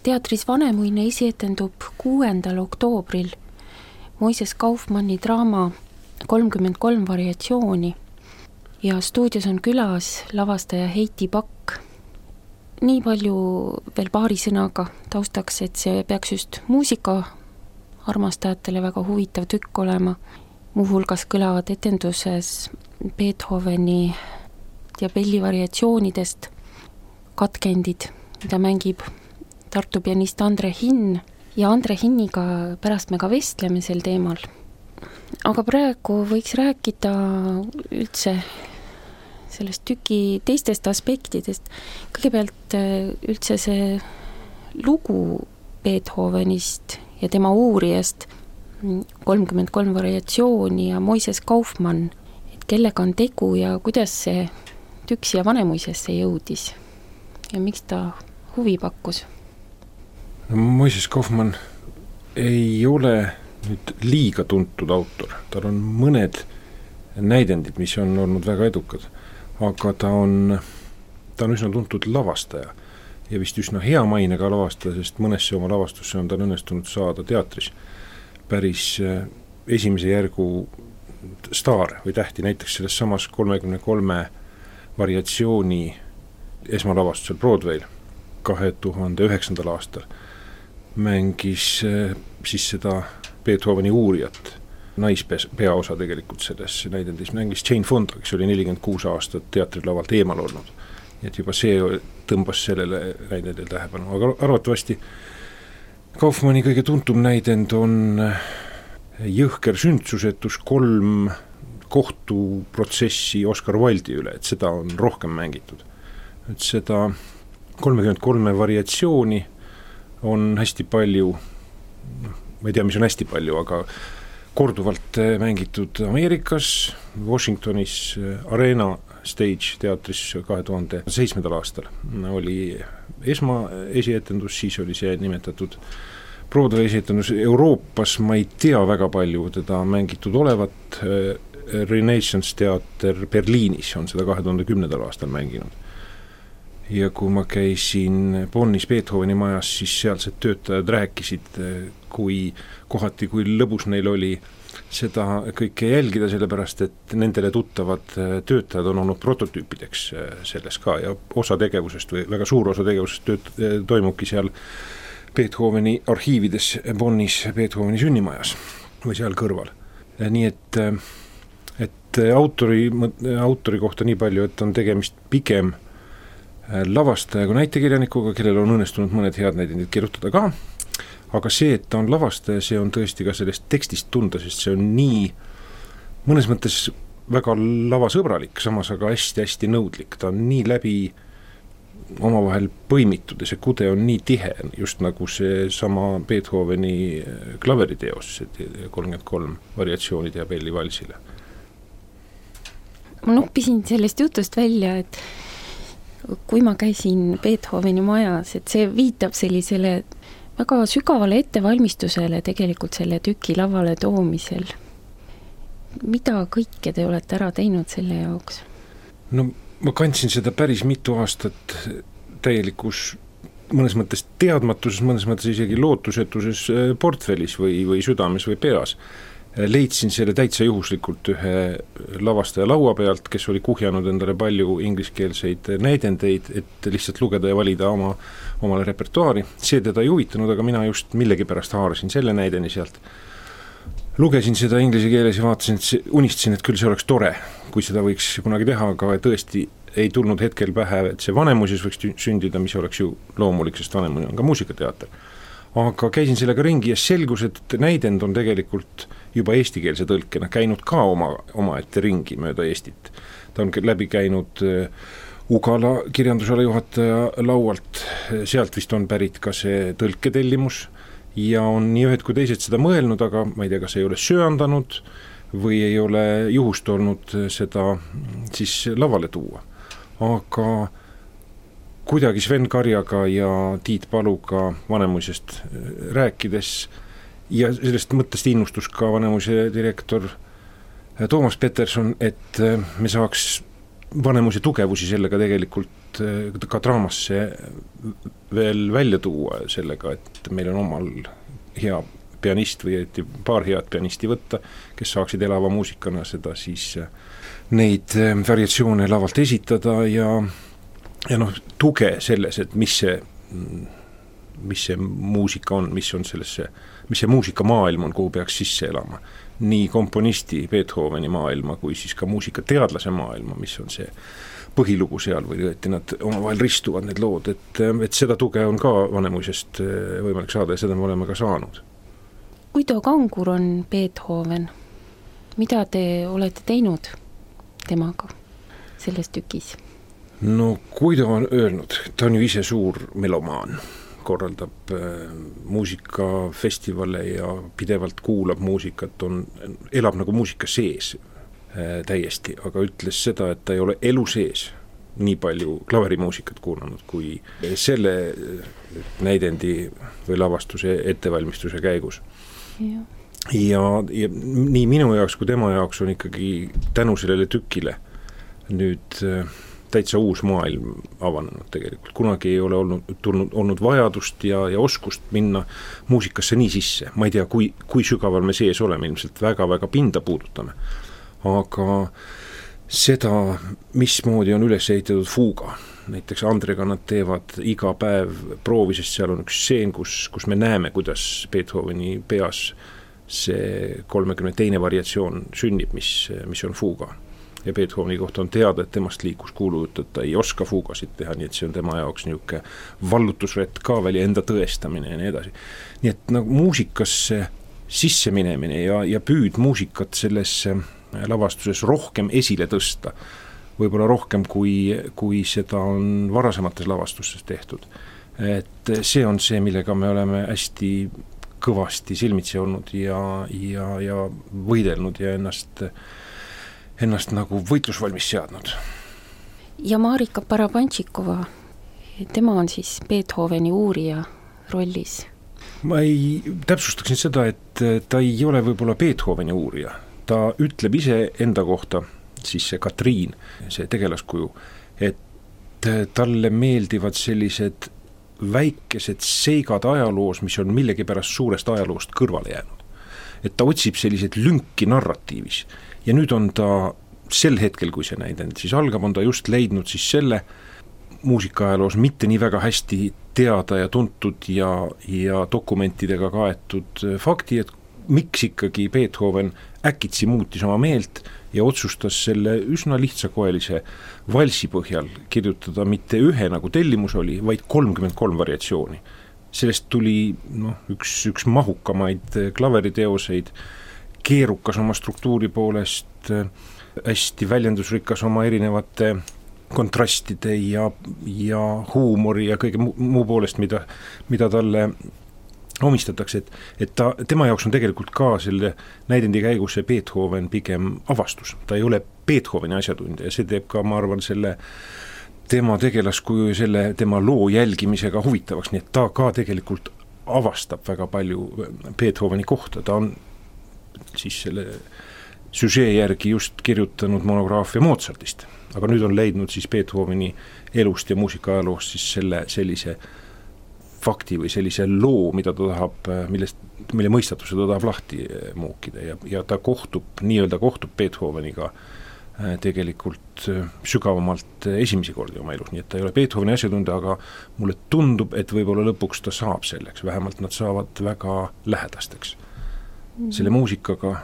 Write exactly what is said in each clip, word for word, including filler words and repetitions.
Teatris Vanemuine esietendub kuuendal oktoobril Moises Kaufmanni draama kolmkümmend kolm variatsiooni ja stuudios on külas lavastaja Heiti Pakk. Nii palju veel paari sõnaga taustaks, et see peaks just muusika armastajatele väga huvitav tükk olema. Muuhulgas kõlavad etenduses Beethoveni ja Belli variatsioonidest katkendid, mida mängib Tartu pianist Andre Hinn ja Andre Hinniga pärast me ka vestleme sel teemal. Aga praegu võiks rääkida üldse sellest tüki teistest aspektidest. Kõigepealt üldse see lugu Beethovenist ja tema uurijast kolmkümmend kolm variatsiooni ja Moises Kaufmann, et kellega on tegu ja kuidas see tükk siia Vanemuisesse jõudis ja miks ta huvi pakkus? No, Moises Kaufmann ei ole nüüd liiga tuntud autor. Tal on mõned näidendid, mis on olnud väga edukad, aga ta on, ta on üsna tuntud lavastaja ja vist üsna hea mainega lavastaja, sest mõnesse oma lavastusse on tal õnnestunud saada teatris päris esimese järgu staar või tähti, näiteks selles samas kolmekümne kolme variatsiooni esmalavastusel Broadwayl kahe tuhande üheksandal aastal mängis siis seda Beethoveni uurijat, naispeaosa tegelikult selles näidendis mängis Jane Fonda, kes oli nelikümmend kuus aastat teatrilavalt eemal olnud. Et juba see tõmbas sellele näidendel tähelepanu, aga arvatavasti Kaufmanni kõige tuntum näidend on Jõhker sündsusetus kolm kohtuprotsessi Oscar Wilde'i üle, et seda on rohkem mängitud. Et seda kolmekümmend kolme variatsiooni on hästi palju, ma ei tea, mis on hästi palju, aga korduvalt mängitud Ameerikas, Washingtonis, Arena Stage teatris kahe tuhande seitsmendal aastal oli esma esietendus, siis oli see nimetatud Broadway esietendus. Euroopas ma ei tea väga palju teda mängitud olevat, Renaissance teater Berliinis on seda kahe tuhande kümnendal aastal mänginud. Ja kui ma käisin Bonnis Beethoveni majas, siis sealsed töötajad rääkisid, kui kohati, kui lõbus neil oli seda kõike jälgida, sellepärast, et nendele tuttavad töötajad on olnud prototüüpideks selles ka ja osa tegevusest või väga suur osa tegevusest tööt- toimubki seal Beethoveni arhiivides Bonnis Beethoveni sünnimajas või seal kõrval. Nii et, et autori, autori kohta nii palju, et on tegemist pigem lavastaja kui näitekirjanikuga, kellel on õnnestunud mõned head näidendid kirjutada ka, aga see, et ta on lavastaja, see on tõesti ka sellest tekstist tunda, sest see on nii mõnes mõttes väga lavasõbralik, samas aga hästi-hästi nõudlik. Ta on nii läbi omavahel põimitud ja see kude on nii tihe, just nagu see sama Beethoveni klaveriteos, kolmkümmend kolm variatsioonid ja Belli valsile. Ma noppisin sellest jutust välja, et kui ma käisin Beethoveni majas, et see viitab sellisele väga sügavale ettevalmistusele tegelikult selle tüki lavale toomisel. Mida kõike te olete ära teinud selle jaoks? No ma kandsin seda päris mitu aastat täielikus mõnes mõttes teadmatuses, mõnes mõttes isegi lootusetuses portfellis või, või südames või peas. Leidsin selle täitsa juhuslikult ühe lavastaja laua pealt, kes oli kuhjanud endale palju ingliskeelseid näidendeid, et lihtsalt lugeda ja valida oma, omale repertuaari. See teda ei huvitanud, aga mina just millegi pärast haarasin selle näideni sealt. Lugesin seda inglise keeles ja vaatasin, et unistasin, et küll see oleks tore, kui seda võiks kunagi teha, aga tõesti ei tulnud hetkel pähe, et see Vanemuises võiks sündida, mis oleks ju loomulik, sest Vanemuine on ka muusikateater. Aga käisin sellega ringi ja selgus, et näidend on tegelikult juba eestikeelse tõlkena käinud ka oma, oma ette ringi mööda Eestit. Ta on läbi käinud Ugala kirjandusala juhataja laualt, sealt vist on pärit ka see tõlketellimus ja on nii ühed kui teised seda mõelnud, aga ma ei tea, kas ei ole söandanud või ei ole juhust olnud seda siis lavale tuua. Aga kuidagi Sven Karjaga ja Tiit Paluga Vanemuisest rääkides ja sellest mõttest innustus ka Vanemuise direktor Toomas Peterson, et me saaks vanemuse tugevusi sellega tegelikult ka draamasse veel välja tuua sellega, et meil on omal hea pianist või et paar head pianisti võtta, kes saaksid elava muusikana seda siis neid variatsioone lavalt esitada ja, ja noh, tuge selles, et mis see, mis see muusika on, mis on sellesse, mis see muusikamaailm on, kuhu peaks sisse elama. Nii komponisti Beethoveni maailma kui siis ka muusikateadlase maailma, mis on see põhilugu seal või õieti nad omavahel ristuvad need lood, et, et seda tuge on ka vanemuisest võimalik saada ja seda me oleme ka saanud. Guido Kangur on Beethoven. Mida te olete teinud temaga selles tükis? No Guido on öelnud, ta on ju ise suur melomaan, korraldab äh, muusikafestivale ja pidevalt kuulab muusikat, on, elab nagu muusika sees äh, täiesti, aga ütles seda, et ta ei ole elu sees nii palju klaverimuusikat kuulanud, kui selle näidendi või lavastuse ettevalmistuse käigus. Ja. Ja, ja nii minu jaoks kui tema jaoks on ikkagi tänu sellele tükile nüüd äh, täitsa uus maailm avanenud tegelikult. Kunagi ei ole olnud, tulnud, olnud vajadust ja, ja oskust minna muusikasse nii sisse. Ma ei tea, kui, kui sügaval me sees oleme, ilmselt väga-väga pinda puudutame. Aga seda, mismoodi on üles ehitatud fuuga. Näiteks Andrega nad teevad iga päev proovi, sest seal on üks stseen, kus, kus me näeme, kuidas Beethoveni peas see kolmekümne teine variatsioon sünnib, mis, mis on fuuga. Ja Beethoveni kohta on teada, et temast liikus kuulujutt, et ta ei oska fuugasid teha, nii et see on tema jaoks niisugune vallutusrett ka veel ja enda tõestamine ja nii edasi. Nii et nagu muusikasse sisse minemine ja, ja püüd muusikat sellesse lavastuses rohkem esile tõsta, võib-olla rohkem kui, kui seda on varasemates lavastustes tehtud. Et see on see, millega me oleme hästi kõvasti silmitsi olnud ja, ja, ja võidelnud ja ennast, ennast nagu võitlusvalmis seadnud. Ja Marika Parabantšikova, tema on siis Beethoveni uurija rollis. Ma ei täpsustaksin seda, et ta ei ole võib-olla Beethoveni uurija. Ta ütleb ise enda kohta, siis see Katriin, see tegelaskuju, et talle meeldivad sellised väikesed seigad ajaloos, mis on millegipärast suurest ajaloost kõrvale jäänud. Et ta otsib sellised lünki narratiivis ja nüüd on ta sel hetkel, kui see näidend siis algab, on ta just leidnud siis selle muusikaajaloos mitte nii väga hästi teada ja tuntud ja, ja dokumentidega kaetud fakti, et miks ikkagi Beethoven äkitsi muutis oma meelt ja otsustas selle üsna lihtsakoelise valsi põhjal kirjutada mitte ühe, nagu tellimus oli, vaid kolmkümmend kolm variatsiooni. Sellest tuli no, üks, üks mahukamaid klaveriteoseid, keerukas oma struktuuri poolest, hästi väljendusrikas oma erinevate kontrastide ja, ja huumori ja kõige muu poolest, mida, mida talle omistatakse, et, et ta, tema jaoks on tegelikult ka selle näidendi käigus see Beethoven pigem avastus. Ta ei ole Beethoveni asjatundja ja see teeb ka, ma arvan, selle tema tegelaskuju ja selle tema loo jälgimisega huvitavaks, nii et ta ka tegelikult avastab väga palju Beethoveni kohta. Ta on siis selle süžee järgi just kirjutanud monograafia Mozartist, aga nüüd on leidnud siis Beethoveni elust ja muusikaajaloost siis selle sellise fakti või sellise loo, mida ta tahab, millest, mille mõistatuse ta tahab lahti muukida ja, ja ta kohtub, nii-öelda kohtub Beethoveniga tegelikult sügavamalt esimesi kordi oma elus, nii et ta ei ole Beethoveni asjatunda, aga mulle tundub, et võib-olla lõpuks ta saab selleks, vähemalt nad saavad väga lähedasteks mm. selle muusikaga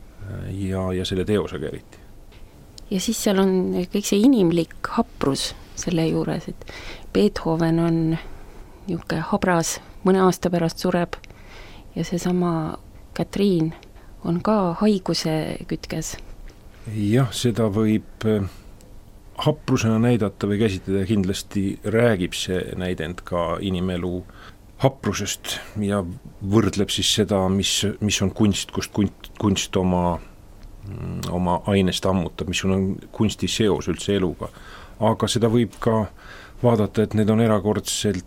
ja, ja selle teosega eriti. Ja siis seal on kõik see inimlik haprus selle juures, et Beethoven on niisugune habras, mõne aasta pärast sureb ja seesama Katriin on ka haiguse kütkes. Jah, seda võib haprusena näidata või käsitleda, kindlasti räägib see näidend ka inimelu haprusest ja võrdleb siis seda, mis, mis on kunst, kust kunst, kunst oma, oma ainest ammutab, mis on kunsti seos üldse eluga. Aga seda võib ka vaadata, et need on erakordselt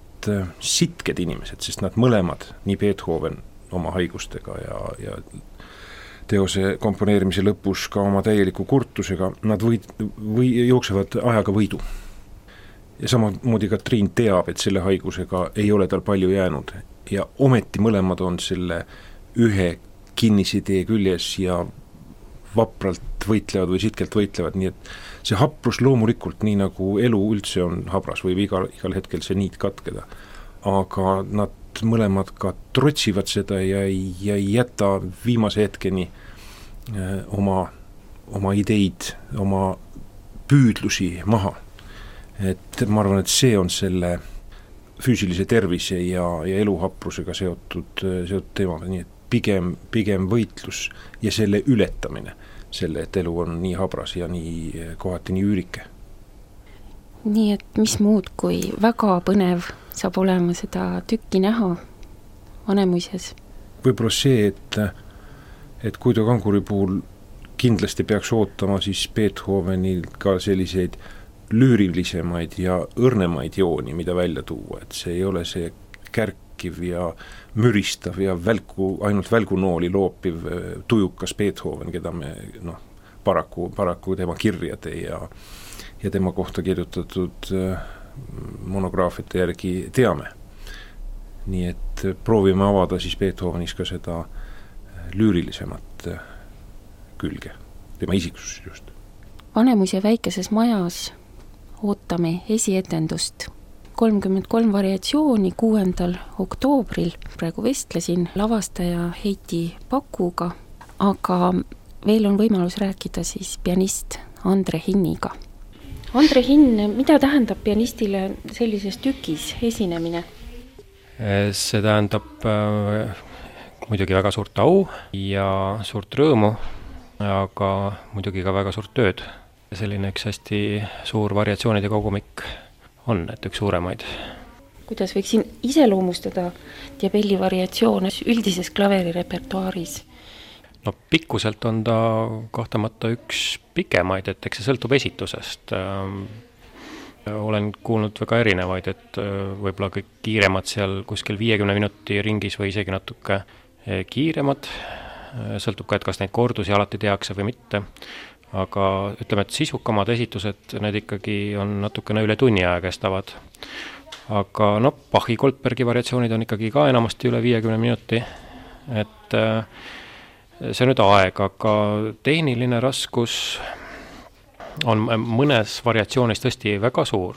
sitked inimesed, sest nad mõlemad, nii Beethoven oma haigustega ja, ja teose komponeerimise lõpus ka oma täieliku kurtusega, nad võid, või jooksevad ajaga võidu. Ja samamoodi Katriin teab, et selle haigusega ei ole tal palju jäänud ja ometi mõlemad on selle ühe kinnisidee küljes ja vapralt võitlevad või sitkelt võitlevad, nii et see haprus loomulikult, nii nagu elu üldse on habras, võib igal, igal hetkel see niit katkeda. Aga nad mõlemad ka trotsivad seda ja ei, ja ei jäta viimase hetkeni oma, oma ideid, oma püüdlusi maha. Et ma arvan, et see on selle füüsilise tervise ja, ja eluhaprusega seotud, seotud teemad, nii et pigem, pigem võitlus ja selle ületamine, selle, et elu on nii habras ja nii kohati nii üürike. Nii et mis muud kui väga põnev saab olema seda tükki näha Vanemuises? Võib-olla see, et, et Guido Kanguri puhul kindlasti peaks ootama siis Beethovenil ka selliseid lüürilisemaid ja õrnemaid jooni, mida välja tuua, et see ei ole see kärkiv ja müristav ja välku, ainult välgunooli loopiv tujukas Beethoven, keda me noh, paraku, paraku tema kirjade ja, ja tema kohta kirjutatud monograafiate järgi teame. Nii et proovime avada siis Beethovenis ka seda lüürilisemat külge, tema isiksus just. Vanemuise väikeses majas ootame esietendust. kolmkümmend kolm variatsiooni kuuendal oktoobril, praegu vestlesin lavastaja Heiti Pakuga, aga veel on võimalus rääkida siis pianist Andre Hinniga. Andre Hinn, mida tähendab pianistile sellises tükis esinemine? See tähendab äh, muidugi väga suurt au ja suurt rõõmu, aga muidugi ka väga suurt tööd. Selline üks hästi suur variatsioonide kogumik on, et üks suuremaid. Kuidas võiksin iseloomustada Diabelli variatsioone üldises klaveri repertuaaris? No pikkuselt on ta kahtamata üks pikemaid, et eks see sõltub esitusest. Olen kuulnud väga erinevaid, et võib-olla kõik kiiremad seal kuskil viiekümne minuti ringis või isegi natuke kiiremad. Sõltub ka, et kas neid kordusi alati tehakse või mitte. Aga ütleme, et sisukamad esitused, need ikkagi on natukene üle tunni aja kestavad. Aga no, Bachi Goldbergi variatsioonid on ikkagi ka enamasti üle viiekümne minuti. Et see on nüüd aeg, aga tehniline raskus on mõnes variatsioonis tõesti väga suur.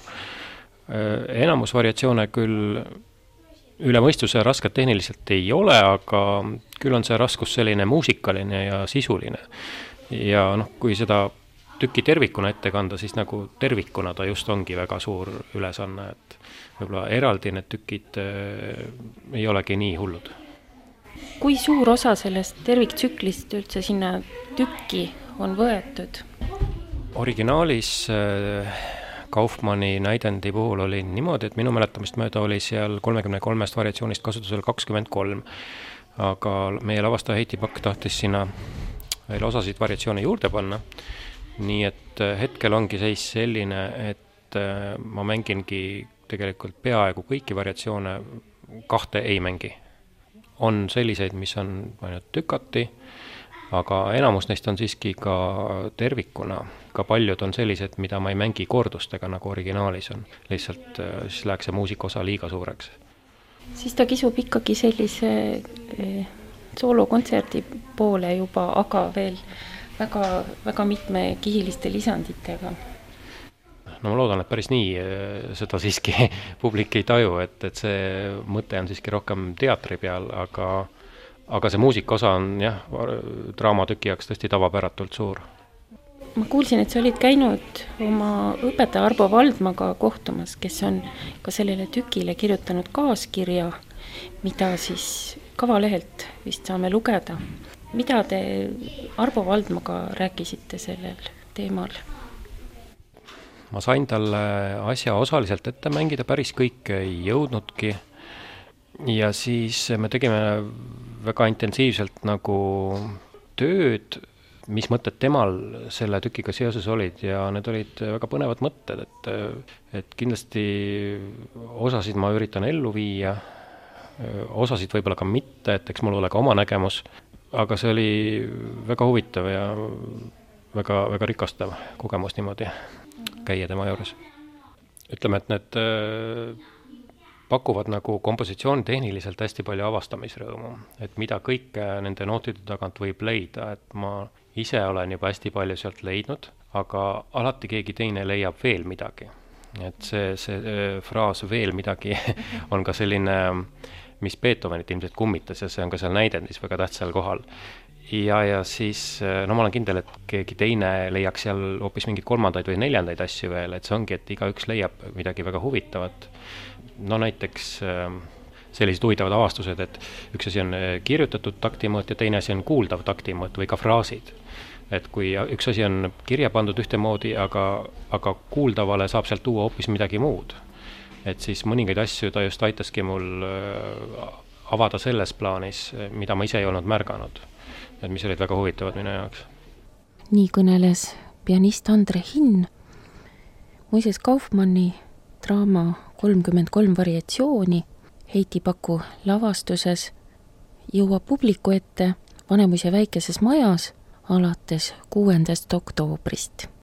Enamus variatsioone küll üle mõistuse rasked tehniliselt ei ole, aga küll on see raskus selline muusikaline ja sisuline. Ja noh, kui seda tüki tervikuna ette kanda, siis nagu tervikuna ta just ongi väga suur ülesanne, et võib-olla eraldi need tükid äh, ei olegi nii hullud. Kui suur osa sellest terviktsüklist üldse sinna tükki on võetud? Originaalis äh, Kaufmanni näidendi puhul oli niimoodi, et minu mäletamist mööda oli seal kolmekümne kolmest variatsioonist kasutusel kakskümmend kolm, aga meie lavastaja Heiti Pakk tahtis sinna veel osasid variatsioone juurde panna, nii et hetkel ongi seis selline, et ma mängingi tegelikult peaaegu kõiki variatsioone, kahte ei mängi. On selliseid, mis on ainult tükati, aga enamus neist on siiski ka tervikuna. Ka paljud on sellised, mida ma ei mängi kordustega, nagu originaalis on. Lihtsalt siis läheks see muusikosa liiga suureks. Siis ta kisub ikkagi sellise soolokontserdi poole juba, aga veel väga, väga mitmekihiliste lisanditega. No ma loodan, et päris nii seda siiski publik ei taju, et, et see mõte on siiski rohkem teatri peal, aga, aga see muusikosa on jah, draamatüki jaoks tõesti tavapäratult suur. Ma kuulsin, et sa olid käinud oma õpetaja Arbo Valdmaga kohtumas, kes on ka sellele tükile kirjutanud kaaskirja, mida siis Kavalehelt vist saame lugeda. Mida te Arbo Valdmaga rääkisite sellel teemal? Ma sain talle asja osaliselt ette mängida, päris kõik ei jõudnudki. Ja siis me tegime väga intensiivselt nagu tööd, mis mõtted temal selle tükiga seoses olid ja need olid väga põnevad mõtted, et, et kindlasti osasid ma üritan ellu viia, osasid võib-olla ka mitte, et eks mul ole ka oma nägemus, aga see oli väga huvitav ja väga, väga rikastav kogemus niimoodi käia tema juures. Ütleme, et need pakuvad nagu kompositsioon tehniliselt hästi palju avastamisrõõmu, et mida kõike nende nootide tagant võib leida, et ma ise olen juba hästi palju sealt leidnud, aga alati keegi teine leiab veel midagi. Et see, see fraas veel midagi on ka selline, mis Beethovenit ilmselt kummitas ja see on ka seal näidendis väga tähtsal kohal. Ja, ja siis, no ma olen kindel, et keegi teine leiaks seal hoopis mingeid kolmandaid või neljandaid asju veel, et see ongi, et igaüks leiab midagi väga huvitavat. No näiteks sellised huvitavad avastused, et üks asi on kirjutatud taktimõõt ja teine asi on kuuldav taktimõõt või ka fraasid. Et kui üks asi on kirja pandud ühtemoodi, aga, aga kuuldavale saab sealt tuua hoopis midagi muud. Et siis mõningaid asju ta just aitaski mul avada selles plaanis, mida ma ise ei olnud märganud. Et mis olid väga huvitavad minu jaoks. Nii kõneles pianist Andre Hinn. Moises Kaufmanni draama kolmkümmend kolm variatsiooni Heiti Paku lavastuses jõuab publiku ette Vanemuise väikeses majas alates kuuendast oktoobrist.